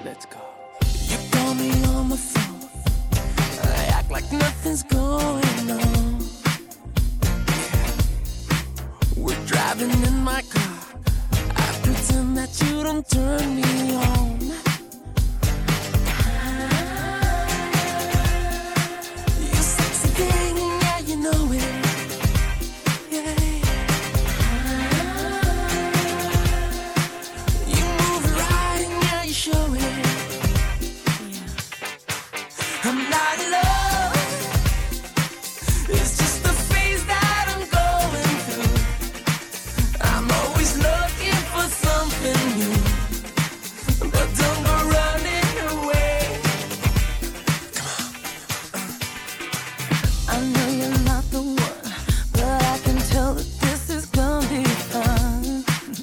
Let's go. You call me on the phone, I act like nothing's going on. We're driving in my car, I pretend that you don't turn me on. You sexy thing, yeah, you know it. I'm not in love, it's just the phase that I'm going through. I'm always looking for something new, but don't go running away. Come on. I know you're not the one, but I can tell that this is gonna be fun.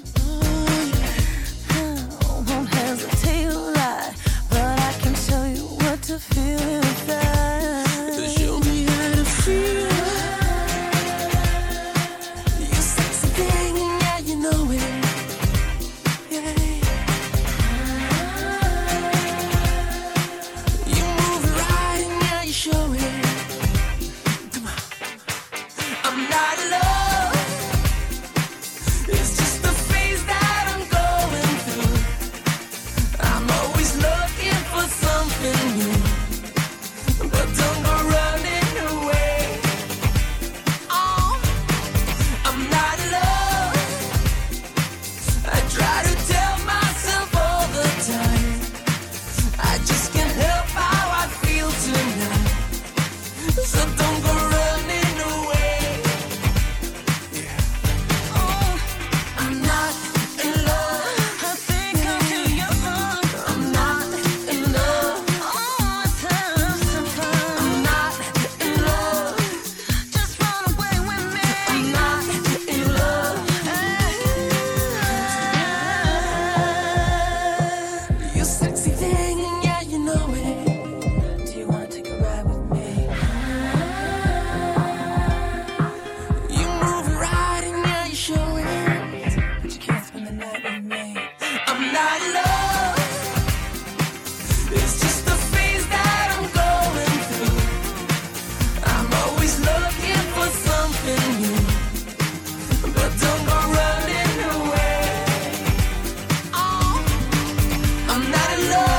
Won't hesitate to lie, but I can show you what to feel inside. Show me how to feel. You sexy thing, yeah, you know it. Yeah. You move right, yeah, you show it. Come on. I'm not in love, it's just the phase that I'm going through. I'm always looking for something new, but don't go running away. Oh, I'm not in love, I try to tell myself all the time. I just can't help how I feel tonight, so don't go running away. Yeah. Oh, I'm not in love, I think I'm too young. I'm not in love, let's have some fun. I'm not in love, just run away with me. I'm not in love. You sexy thing, yeah, you know it. Do you wanna take a ride with me? You move right and yeah, you show it, but you can't spend the night with me. I'm not in love, it's just the phase that I'm going through. I'm always looking for something new, but don't go running away. Oh, I'm not in love.